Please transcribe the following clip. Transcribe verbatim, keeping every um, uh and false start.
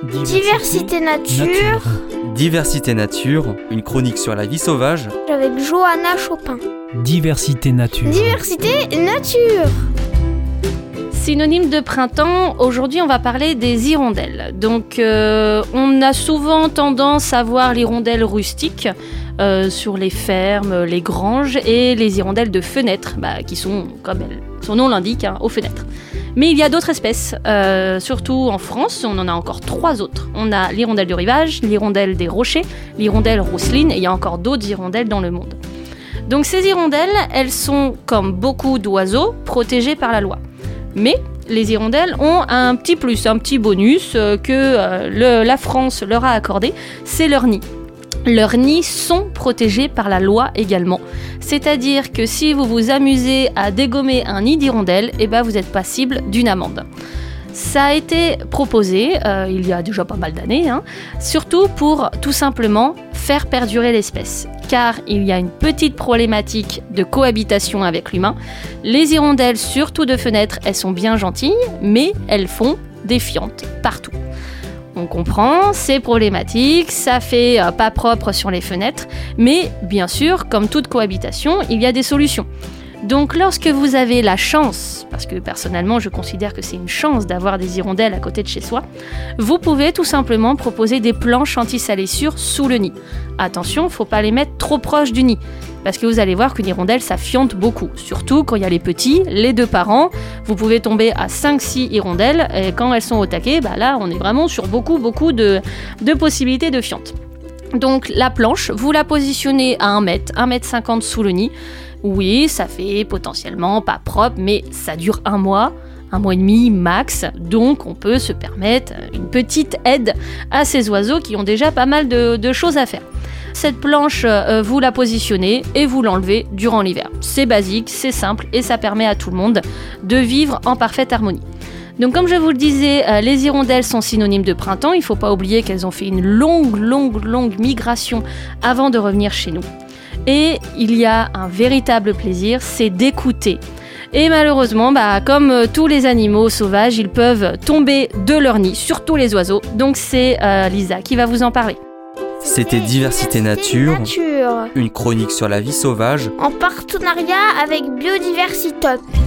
Diversité nature. Diversité nature, une chronique sur la vie sauvage. Avec Johanna Chopin. Diversité nature. Diversité nature. Synonyme de printemps, aujourd'hui on va parler des hirondelles. Donc euh, on a souvent tendance à voir l'hirondelle rustique euh, sur les fermes, les granges et les hirondelles de fenêtre, bah, qui sont, comme elle, son nom l'indique, hein, aux fenêtres. Mais il y a d'autres espèces, euh, surtout en France, on en a encore trois autres. On a l'hirondelle du rivage, l'hirondelle des rochers, l'hirondelle rousseline et il y a encore d'autres hirondelles dans le monde. Donc ces hirondelles, elles sont, comme beaucoup d'oiseaux, protégées par la loi. Mais les hirondelles ont un petit plus, un petit bonus euh, que euh, le, la France leur a accordé, c'est leur nid. Leurs nids sont protégés par la loi également. C'est-à-dire que si vous vous amusez à dégommer un nid d'hirondelle, eh ben vous êtes passible d'une amende. Ça a été proposé euh, il y a déjà pas mal d'années, hein, surtout pour tout simplement faire perdurer l'espèce. Car il y a une petite problématique de cohabitation avec l'humain. Les hirondelles, surtout de fenêtres, elles sont bien gentilles, mais elles font des fientes partout. On comprend, c'est problématique, ça fait euh, pas propre sur les fenêtres, mais bien sûr, comme toute cohabitation, il y a des solutions. Donc lorsque vous avez la chance, parce que personnellement je considère que c'est une chance d'avoir des hirondelles à côté de chez soi, vous pouvez tout simplement proposer des planches anti-salissure sous le nid. Attention, faut pas les mettre trop proches du nid, parce que vous allez voir qu'une hirondelle ça fiente beaucoup, surtout quand il y a les petits, les deux parents, vous pouvez tomber à cinq six hirondelles, et quand elles sont au taquet, bah là on est vraiment sur beaucoup beaucoup de, de possibilités de fiente. Donc la planche, vous la positionnez à un mètre, un mètre cinquante sous le nid. Oui, ça fait potentiellement pas propre, mais ça dure un mois, un mois et demi max, donc on peut se permettre une petite aide à ces oiseaux qui ont déjà pas mal de, de choses à faire. Cette planche, euh, vous la positionnez et vous l'enlevez durant l'hiver. C'est basique, c'est simple et ça permet à tout le monde de vivre en parfaite harmonie. Donc comme je vous le disais, euh, les hirondelles sont synonymes de printemps, il ne faut pas oublier qu'elles ont fait une longue, longue, longue migration avant de revenir chez nous. Et il y a un véritable plaisir, c'est d'écouter. Et malheureusement, bah, comme euh, tous les animaux sauvages, ils peuvent tomber de leur nid, surtout les oiseaux. Donc c'est euh, Lisa qui va vous en parler. C'était Diversité nature, nature, une chronique sur la vie sauvage, en partenariat avec Biodiversitop.